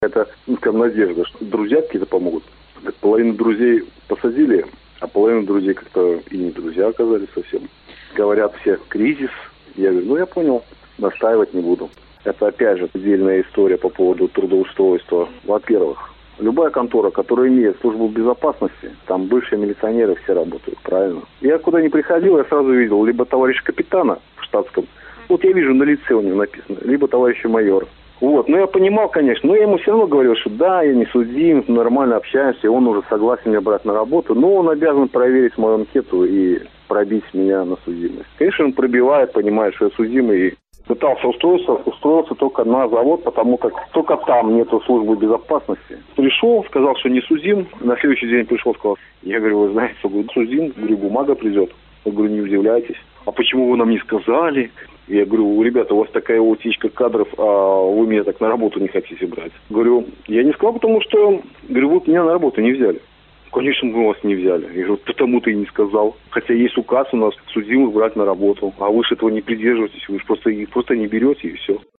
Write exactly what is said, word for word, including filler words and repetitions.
Это, ну, скажем, надежда, что друзья какие-то помогут. Половину друзей посадили, а половину друзей как-то и не друзья оказались совсем. Говорят все, кризис. Я говорю, ну я понял, настаивать не буду. Это опять же отдельная история по поводу трудоустройства. Во-первых, любая контора, которая имеет службу безопасности, там бывшие милиционеры все работают, правильно? Я куда ни приходил, я сразу видел либо товарища капитана в штатском, вот я вижу на лице у него написано, либо товарища майора. Вот, ну я понимал, конечно, но я ему все равно говорил, что да, я не судим, нормально общаемся, и он уже согласен меня брать на работу, но он обязан проверить мою анкету и пробить меня на судимость. Конечно, он пробивает, понимает, что я судимый, и пытался устроиться, устроился только на завод, потому как только там нету службы безопасности. Пришел, сказал, что не судим, на следующий день пришел, сказал, я говорю, вы знаете, говорю, судим, говорю, бумага придет. Я говорю, не удивляйтесь. А почему вы нам не сказали? Я говорю, ребята, у вас такая утечка кадров, а вы меня так на работу не хотите брать. Говорю, я не сказал, потому что, говорю, вы меня на работу не взяли. Конечно, мы вас не взяли. Я говорю, потому ты и не сказал. Хотя есть указ у нас судимых брать на работу, а вы же этого не придерживаетесь, вы же просто, просто не берете и все.